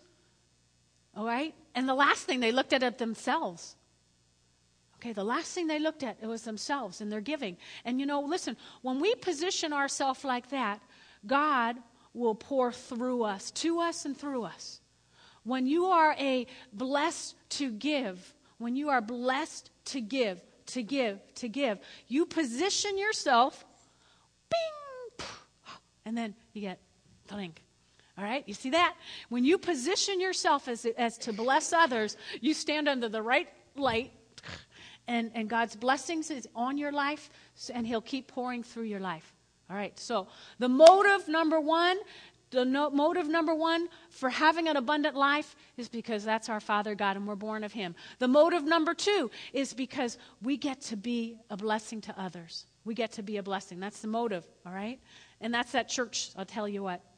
Speaker 1: all right? And the last thing, they looked at it themselves. Okay, the last thing they looked at, it was themselves and their giving. And you know, listen, when we position ourselves like that, God will pour through us, to us and through us. When you are a blessed to give, when you are blessed to give, to give, to give, you position yourself, bing, and then you get blink. All right, you see that? When you position yourself as, as to bless others, you stand under the right light, and, and God's blessings is on your life, and he'll keep pouring through your life. All right, so the motive number one, the no, motive number one for having an abundant life is because that's our Father God, and we're born of him. The motive number two is because we get to be a blessing to others. We get to be a blessing. That's the motive, all right? And that's that church, I'll tell you what.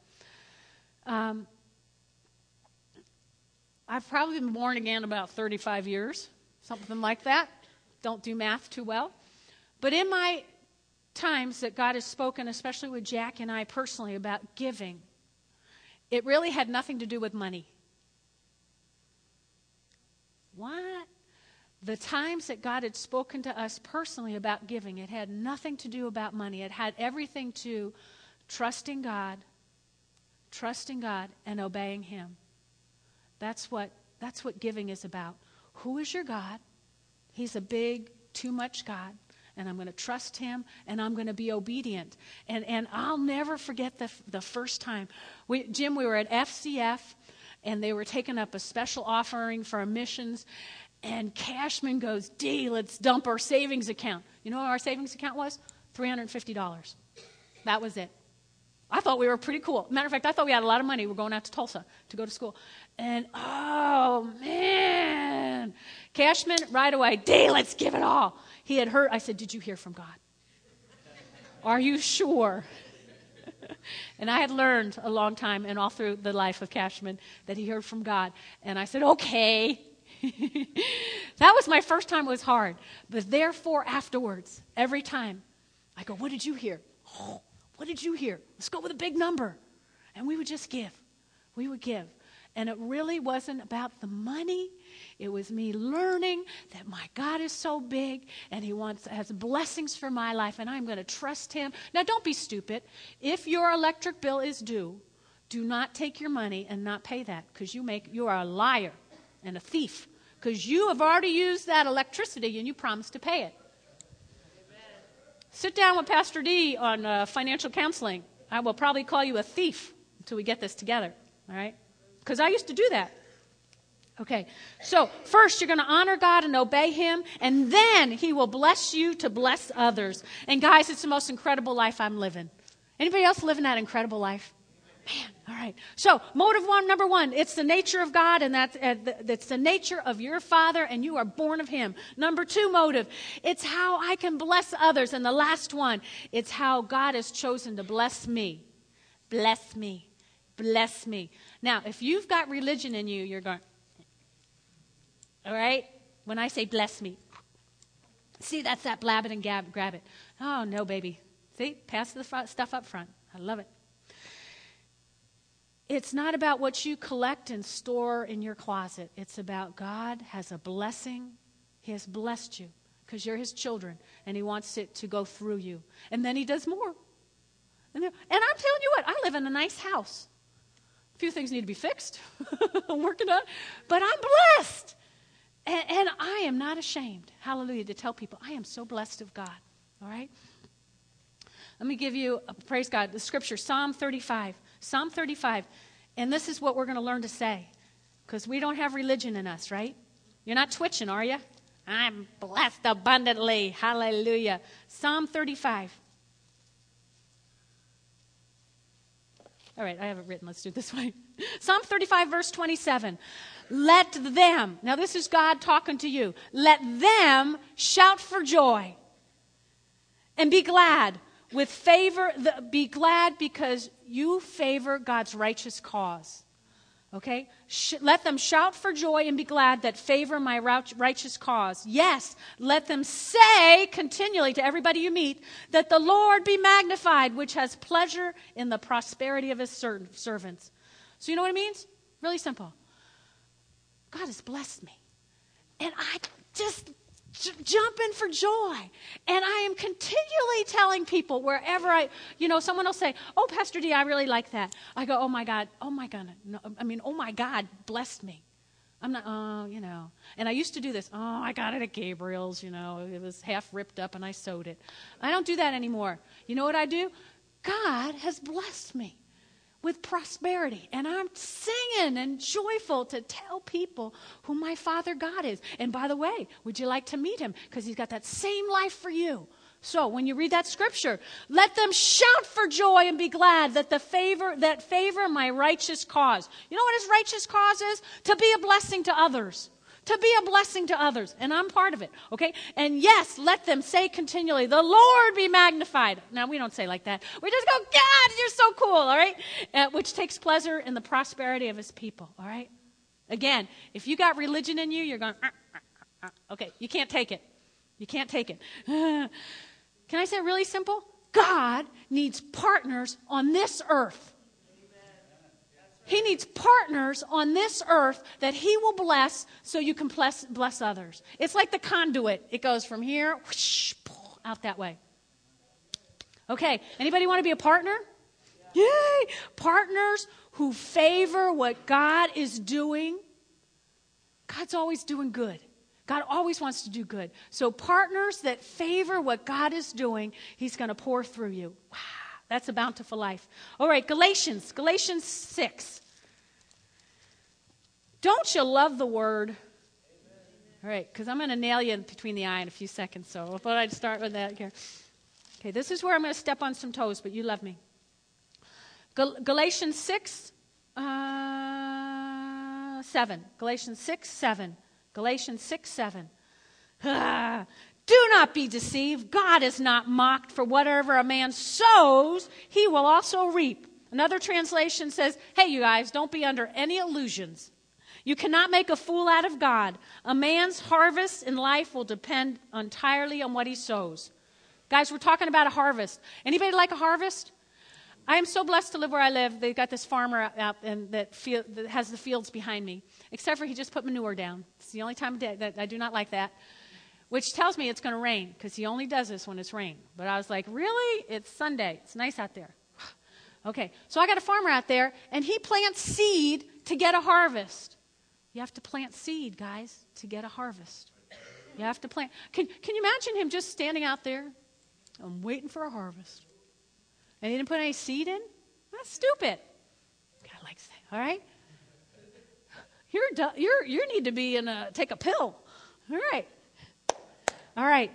Speaker 1: Um, I've probably been born again about thirty-five years, something like that. Don't do math too well. But in my times that God has spoken, especially with Jack and I personally, about giving, it really had nothing to do with money. What? The times that God had spoken to us personally about giving, it had nothing to do about money. It had everything to trusting God, trusting God, and obeying Him. That's what, that's what giving is about. Who is your God? He's a big, too much God. And I'm going to trust Him, and I'm going to be obedient. And and I'll never forget the the first time. We, Jim, we were at F C F, and they were taking up a special offering for our missions. And Cashman goes, Dee, let's dump our savings account. You know what our savings account was? three hundred fifty dollars. That was it. I thought we were pretty cool. Matter of fact, I thought we had a lot of money. We're going out to Tulsa to go to school. And, oh, man. Cashman, right away, Dee, let's give it all. He had heard. I said, did you hear from God? Are you sure? And I had learned a long time and all through the life of Cashman that he heard from God. And I said, okay. That was my first time. It was hard. But therefore, afterwards, every time, I go, what did you hear? Oh, what did you hear? Let's go with a big number. And we would just give. We would give. And it really wasn't about the money. It was me learning that my God is so big and He wants has blessings for my life, and I'm going to trust Him. Now, don't be stupid. If your electric bill is due, do not take your money and not pay that, because you make you are a liar and a thief, because you have already used that electricity and you promised to pay it. Amen. Sit down with Pastor D on uh, financial counseling. I will probably call you a thief until we get this together. All right? Because I used to do that. Okay, so first you're going to honor God and obey Him, and then He will bless you to bless others. And guys, it's the most incredible life I'm living. Anybody else living that incredible life? Man, all right. So motive one, number one, it's the nature of God, and that's, uh, that's the nature of your Father, and you are born of Him. Number two motive, it's how I can bless others. And the last one, it's how God has chosen to bless me. Bless me. Bless me. Now, if you've got religion in you, you're going, all right? When I say bless me, see, that's that blab it and gab, grab it. Oh, no, baby. See, pass the front, stuff up front. I love it. It's not about what you collect and store in your closet. It's about God has a blessing. He has blessed you because you're His children, and He wants it to go through you. And then He does more. And, and I'm telling you what, I live in a nice house. A few things need to be fixed. I'm working on it. But I'm blessed. And, and I am not ashamed, hallelujah, to tell people I am so blessed of God. All right? Let me give you, a, praise God, the scripture, Psalm thirty-five. Psalm thirty-five. And this is what we're going to learn to say. Because we don't have religion in us, right? You're not twitching, are you? I'm blessed abundantly. Hallelujah. Psalm thirty-five. All right, I have it written. Let's do it this way. Psalm thirty-five, verse twenty-seven. Let them, now this is God talking to you. Let them shout for joy and be glad with favor. The, be glad because you favor God's righteous cause. Okay? Sh- let them shout for joy and be glad that favor my righteous cause. Yes, let them say continually to everybody you meet that the Lord be magnified, which has pleasure in the prosperity of His ser- servants. So you know what it means? Really simple. God has blessed me. And I just j- jump in for joy. And I am continually telling people wherever I, you know, someone will say, oh, Pastor D, I really like that. I go, oh, my God, oh, my God. No, I mean, oh, my God blessed me. I'm not, oh, you know. And I used to do this. Oh, I got it at Gabriel's, you know. It was half ripped up and I sewed it. I don't do that anymore. You know what I do? God has blessed me with prosperity. And I'm singing and joyful to tell people who my Father God is. And by the way, would you like to meet Him? Because He's got that same life for you. So when you read that scripture, let them shout for joy and be glad that the favor that favor my righteous cause. You know what His righteous cause is? To be a blessing to others. To be a blessing to others. And I'm part of it. Okay? And yes, let them say continually, the Lord be magnified. Now, we don't say like that. We just go, God, you're so cool. All right? Uh, which takes pleasure in the prosperity of His people. All right? Again, if you got religion in you, you're going, uh, uh, Okay, you can't take it. You can't take it. Can I say it really simple? God needs partners on this earth. He needs partners on this earth that he will bless so you can bless, bless others. It's like the conduit. It goes from here, whoosh, out that way. Okay, anybody want to be a partner? Yay! Partners who favor what God is doing. God's always doing good. God always wants to do good. So partners that favor what God is doing, he's going to pour through you. Wow, that's a bountiful life. All right, Galatians, Galatians six. Don't you love the word? All right, because I'm going to nail you between the eye in a few seconds, so I thought I'd start with that here. Okay, this is where I'm going to step on some toes, but you love me. Gal- Galatians six, uh, seven. Galatians six, seven. Galatians six, seven. Ah, do not be deceived. God is not mocked, for whatever a man sows, he will also reap. Another translation says, hey, you guys, don't be under any illusions. You cannot make a fool out of God. A man's harvest in life will depend entirely on what he sows. Guys, we're talking about a harvest. Anybody like a harvest? I am so blessed to live where I live. They've got this farmer out, out and that, field, that has the fields behind me. Except for he just put manure down. It's the only time of day that I do not like that. Which tells me it's going to rain, because he only does this when it's rain. But I was like, really? It's Sunday. It's nice out there. Okay, so I got a farmer out there, and he plants seed to get a harvest. You have to plant seed, guys, to get a harvest. You have to plant. Can, can you imagine him just standing out there? I'm waiting for a harvest. And he didn't put any seed in? That's stupid. God likes that, all right? You're, you're, you need to be in a, take a pill. All right. All right.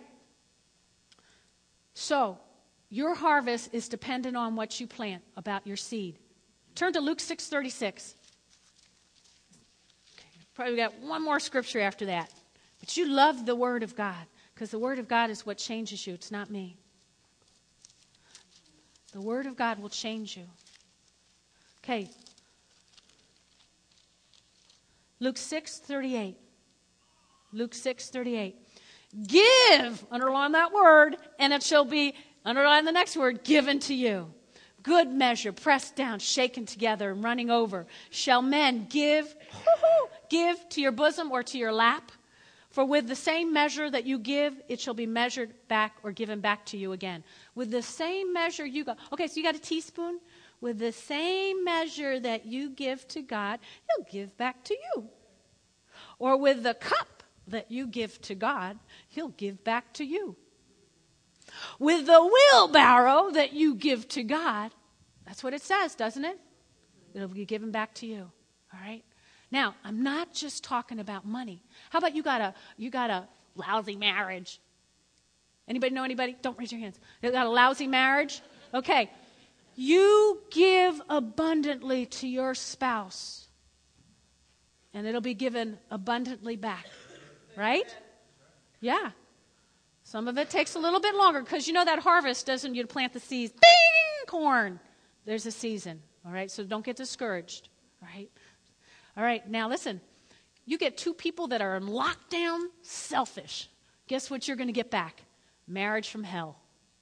Speaker 1: So, your harvest is dependent on what you plant, about your seed. Turn to Luke six thirty-six. Okay, probably got one more scripture after that. But you love the Word of God, because the Word of God is what changes you. It's not me. The Word of God will change you. Okay. Luke six thirty-eight. Luke six thirty-eight. Give, underline that word, and it shall be, underline the next word, given to you. Good measure, pressed down, shaken together, and running over. Shall men give, give to your bosom or to your lap? For with the same measure that you give, it shall be measured back or given back to you again. With the same measure you go. Okay, so you got a teaspoon? With the same measure that you give to God, he'll give back to you. Or with the cup that you give to God, he'll give back to you. With the wheelbarrow that you give to God, that's what it says, doesn't it? It'll be given back to you. All right? Now, I'm not just talking about money. How about you got a you got a lousy marriage? Anybody know anybody? Don't raise your hands. You got a lousy marriage? Okay. You give abundantly to your spouse, and it'll be given abundantly back. Right? Yeah. Some of it takes a little bit longer, because you know that harvest doesn't, you plant the seeds, bing, corn. There's a season. All right? So don't get discouraged. All right? All right, now listen. You get two people that are in lockdown, selfish. Guess what you're going to get back? Marriage from hell.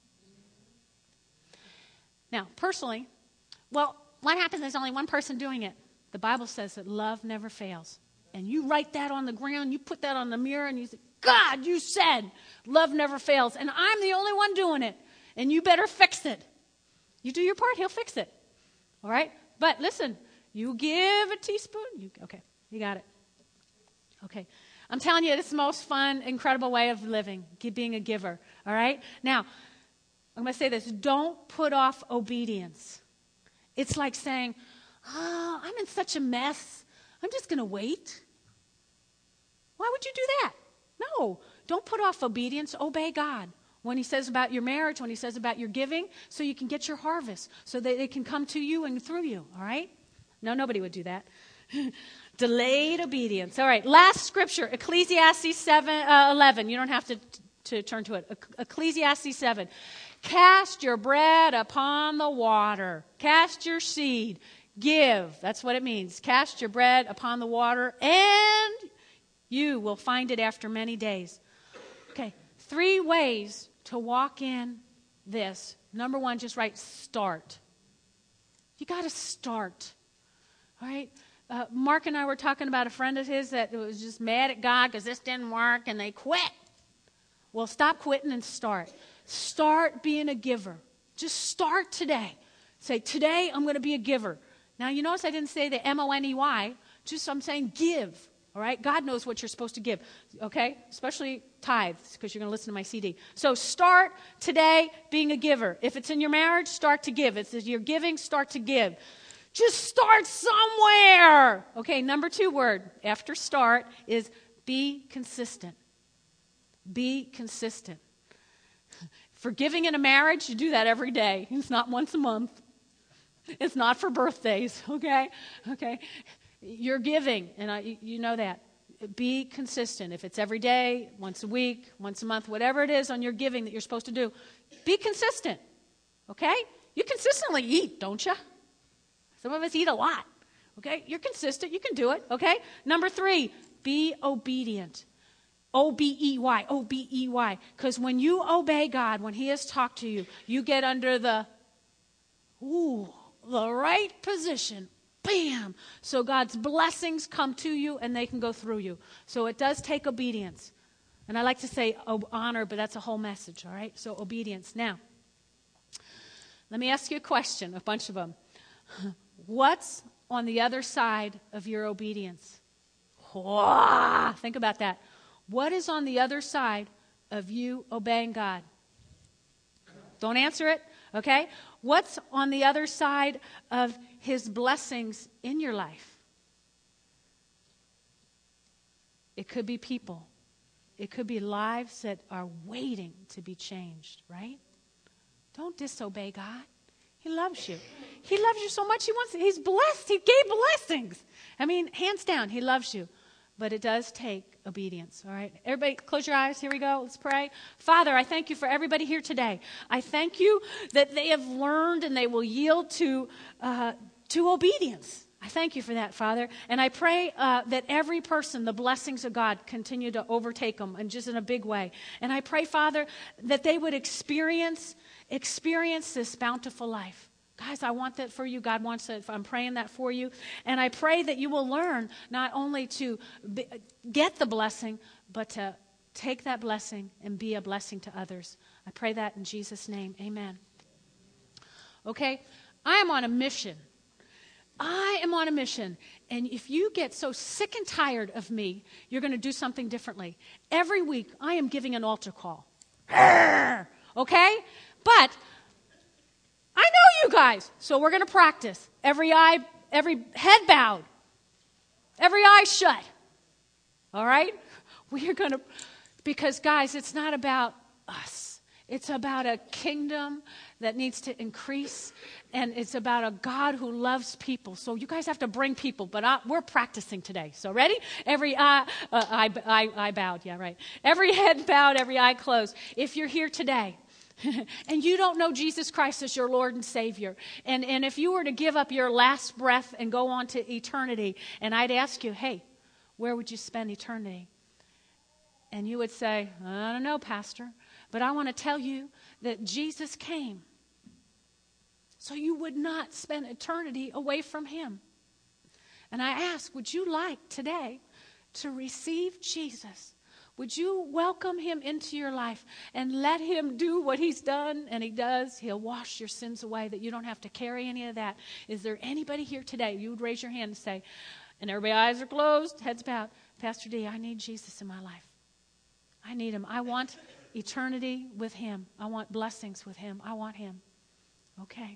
Speaker 1: Now, personally, well, what happens if there's only one person doing it? The Bible says that love never fails. And you write that on the ground, you put that on the mirror, and you say, God, you said love never fails, and I'm the only one doing it, and you better fix it. You do your part, he'll fix it. All right? But listen, you give a teaspoon. You, okay, you got it. Okay. I'm telling you, it's the most fun, incredible way of living, being a giver. All right? Now, I'm going to say this. Don't put off obedience. It's like saying, oh, I'm in such a mess. I'm just going to wait. Why would you do that? No. Don't put off obedience. Obey God. When he says about your marriage, when he says about your giving, so you can get your harvest, so that it can come to you and through you. All right? No, nobody would do that. Delayed obedience. All right, last scripture, Ecclesiastes seven, uh, eleven. You don't have to, to turn to it. Ecclesiastes seven. Cast your bread upon the water. Cast your seed. Give. That's what it means. Cast your bread upon the water, and You will find it after many days. Okay, three ways to walk in this. Number one, just write start. You got to start. All right? Uh, Mark and I were talking about a friend of his that was just mad at God because this didn't work and they quit. Well, stop quitting and start. Start being a giver. Just start today. Say, today I'm going to be a giver. Now, you notice I didn't say the M O N E Y. Just I'm saying give. All right? God knows what you're supposed to give. Okay? Especially tithes, because you're going to listen to my C D. So start today being a giver. If it's in your marriage, start to give. If it's your giving, start to give. Just start somewhere. Okay, number two word after start is be consistent. Be consistent. For giving in a marriage, you do that every day. It's not once a month. It's not for birthdays, okay? Okay. You're giving, and I, you know that. Be consistent. If it's every day, once a week, once a month, whatever it is on your giving that you're supposed to do, be consistent, okay? You consistently eat, don't you? Some of us eat a lot, okay? You're consistent. You can do it, okay? Number three, be obedient. O B E Y, O B E Y. Because when you obey God, when he has talked to you, you get under the, ooh, the right position. Bam! So God's blessings come to you and they can go through you. So it does take obedience. And I like to say honor, but that's a whole message, all right? So obedience. Now, let me ask you a question, a bunch of them. What's on the other side of your obedience? Whoa, think about that. What is on the other side of you obeying God? Don't answer it, okay? What's on the other side of his blessings in your life? It could be people. It could be lives that are waiting to be changed, right? Don't disobey God. He loves you. He loves you so much. He wants. He's blessed. He gave blessings. I mean, hands down, he loves you. But it does take obedience, all right? Everybody, close your eyes. Here we go. Let's pray. Father, I thank you for everybody here today. I thank you that they have learned and they will yield to uh, to obedience. I thank you for that, Father. And I pray uh, that every person, the blessings of God, continue to overtake them, and just in a big way. And I pray, Father, that they would experience experience this bountiful life. Guys, I want that for you. God wants it. I'm praying that for you. And I pray that you will learn not only to be, get the blessing, but to take that blessing and be a blessing to others. I pray that in Jesus' name. Amen. Okay, I am on a mission. I am on a mission. And if you get so sick and tired of me, you're going to do something differently. Every week, I am giving an altar call. Okay? But I know you guys, so we're going to practice. Every eye, every head bowed, every eye shut. All right? We are going to, because guys, it's not about us. It's about a kingdom that needs to increase, and it's about a God who loves people. So you guys have to bring people, but I, we're practicing today. So ready? Every eye, uh, eye, eye, eye bowed. Yeah, right. Every head bowed, every eye closed. If you're here today, and you don't know Jesus Christ as your Lord and Savior, and, and if you were to give up your last breath and go on to eternity, and I'd ask you, hey, where would you spend eternity? And you would say, I don't know, Pastor, but I want to tell you that Jesus came so you would not spend eternity away from him. And I ask, would you like today to receive Jesus? Would you welcome him into your life and let him do what he's done? And he does. He'll wash your sins away, that you don't have to carry any of that. Is there anybody here today? You would raise your hand and say, and everybody's eyes are closed, heads bowed, Pastor D, I need Jesus in my life. I need him. I want eternity with him. I want blessings with him. I want him. Okay.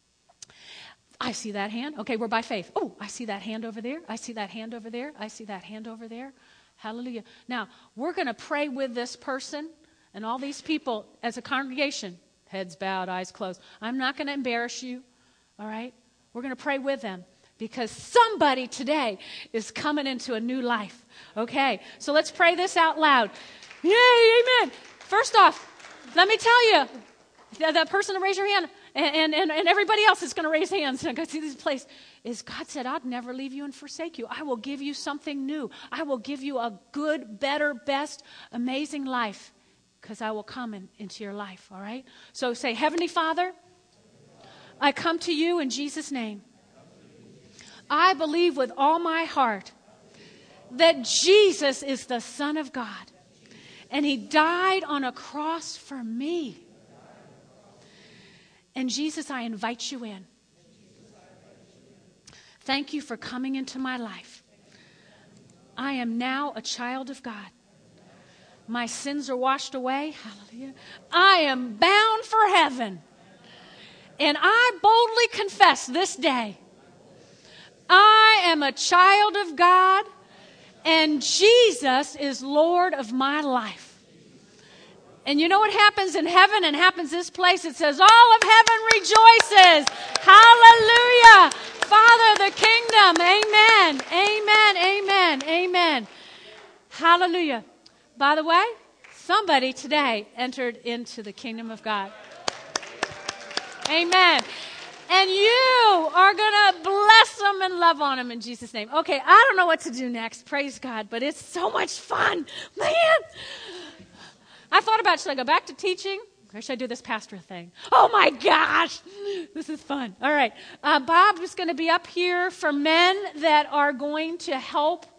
Speaker 1: I see that hand. Okay, we're by faith. Oh, I see that hand over there. I see that hand over there. I see that hand over there. Hallelujah. Now, we're going to pray with this person and all these people as a congregation. Heads bowed, eyes closed. I'm not going to embarrass you, all right? We're going to pray with them because somebody today is coming into a new life, okay? So let's pray this out loud. Yay, amen. First off, let me tell you, that person to raise your hand, And, and, and everybody else is going to raise hands and go see this place. Is God said, I'd never leave you and forsake you. I will give you something new. I will give you a good, better, best, amazing life because I will come in, into your life, all right? So say, Heavenly Father, I come to you in Jesus' name. I believe with all my heart that Jesus is the Son of God and he died on a cross for me. And Jesus, I invite you in. Thank you for coming into my life. I am now a child of God. My sins are washed away. Hallelujah. I am bound for heaven. And I boldly confess this day, I am a child of God, and Jesus is Lord of my life. And you know what happens in heaven and happens this place? It says, all of heaven rejoices. Hallelujah. Father, the kingdom. Amen. Amen. Amen. Amen. Hallelujah. By the way, somebody today entered into the kingdom of God. Amen. And you are going to bless them and love on them in Jesus' name. Okay, I don't know what to do next. Praise God. But it's so much fun. Man. I thought about, should I go back to teaching? Or should I do this pastor thing? Oh, my gosh. This is fun. All right. Uh, Bob is going to be up here for men that are going to help